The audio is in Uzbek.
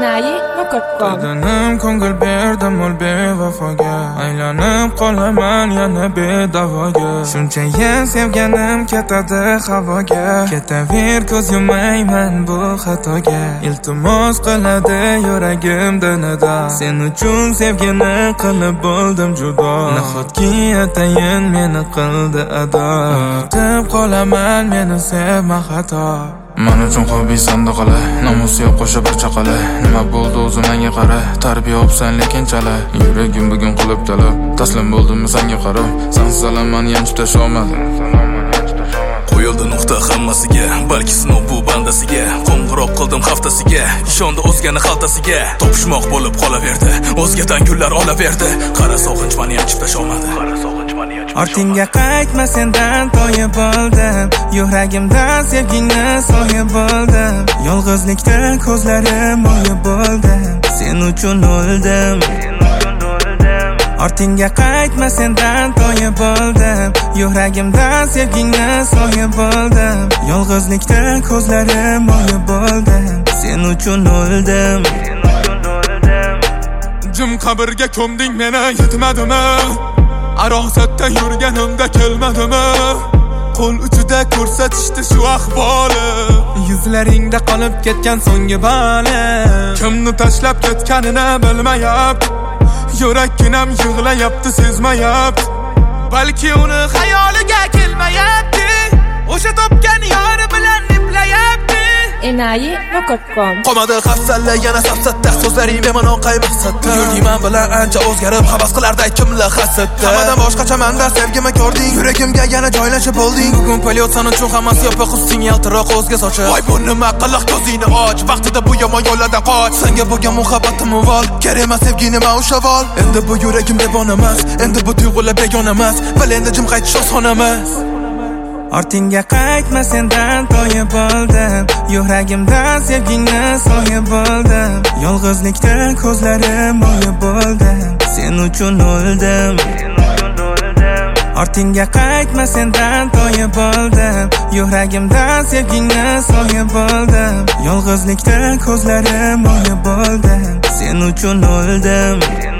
Enayi.com Bedenim ko'ngil berdim ol bevafoga, aylanib qolaman yana bedavoga. Shuncha sevganim ketadi havoga, ketaver ko'z yumayman bu xatoga. Iltimos qiladi yuragimda nida, sen uchun sevgini qilib bo'ldim judo. Nahotki atayin meni qildi ado, unutib qolaman meni sevma xato. Men uchun hobby sandoqala, namus yo'q qo'sha bir chaqala. Nima bo'ldi o'zi menga qara, tarbiya opsan lekin chala. Yuragim bugun qilib talab, taslim bo'ldimmi senga qarab. Sensiz alamman yanchib tashlamadim. Qo'yildi nuqta hammasiga, balki sinov bu bandasiga. Qo'ng'iroq qildim haftasiga, ishondi o'zgani xaltasiga. Topishmoq bo'lib qolaverdi, o'zgadan kunlar olaverdi. Qara sog'inch meni yanchib tashlamadı. Ortingga qaytma sendan toyib bo'ldim, yuragimda sevgingni so'yib bo'ldim. Yolg'izlikda ko'zlarim o'yib bo'ldim, sen uchun o'ldim. Ortingga qaytma sendan toyib bo'ldim, yuragimda sevgingni so'yib bo'ldim. Yolg'izlikda ko'zlarim o'yib bo'ldim, sen uchun o'ldim. Jim qabrga ko'mding meni yetmadimi? Arosatda yurganimda kelmadimi? Qo'l uchida ko'rsatishdi shu ahvoli, yuzlaringda qolib ketgan so'nggi bali. Kimni tashlab ketganini bilmayapti, yurakginam yig'layapti sezmayapti. Balki uni xayoliga kelmayapti, o'sha topgan yori bilan neplayapti. Enayi.com Qomadi hafsalla yana safsatda, so'zlaring bemalol qay maqsadda. Yurdim men bilan ancha o'zgarib, havas qilarday kimlar hasadda. Hammadan boshqachamanda sevgimni ko'rding, yuragimga yana joylashib olding. Bugun polyotsan uchun hammasi yopiq, usting yaltiroq o'zga sochib. Voy bu nima qiliq, ko'zingni och, vaqtida bu yomon yo'llardan qoch. Senga bo'lgan muhabbatim uvol, kerak emas sevgini men ushavol. Endi bu yuragim devona emas, endi bu tuyg'ular begona emas. Bil endi jim qaytish oson emas. Ortingga qaytma sendan toyib bo'ldim, yuragimda sevgingni so'yib bo'ldim. Yolg'izlikda ko'zlarim o'yib bo'ldim, sen uchun o'ldim. Ortingga qaytma sendan toyib bo'ldim, yuragimda sevgingni so'yib bo'ldim. Yolg'izlikda ko'zlarim o'yib bo'ldim, sen uchun o'ldim.